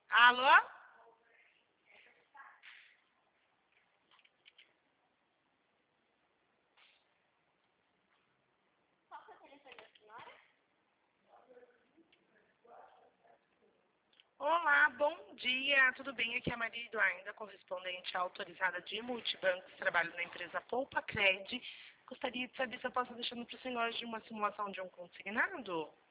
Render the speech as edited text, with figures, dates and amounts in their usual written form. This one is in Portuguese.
Alô? Olá, bom dia. Tudo bem? Aqui é a Maria Eduarda, correspondente autorizada de multibancos. Trabalho na empresa Poupa Cred. Gostaria de saber se eu posso deixar para o senhor de uma simulação de um consignado?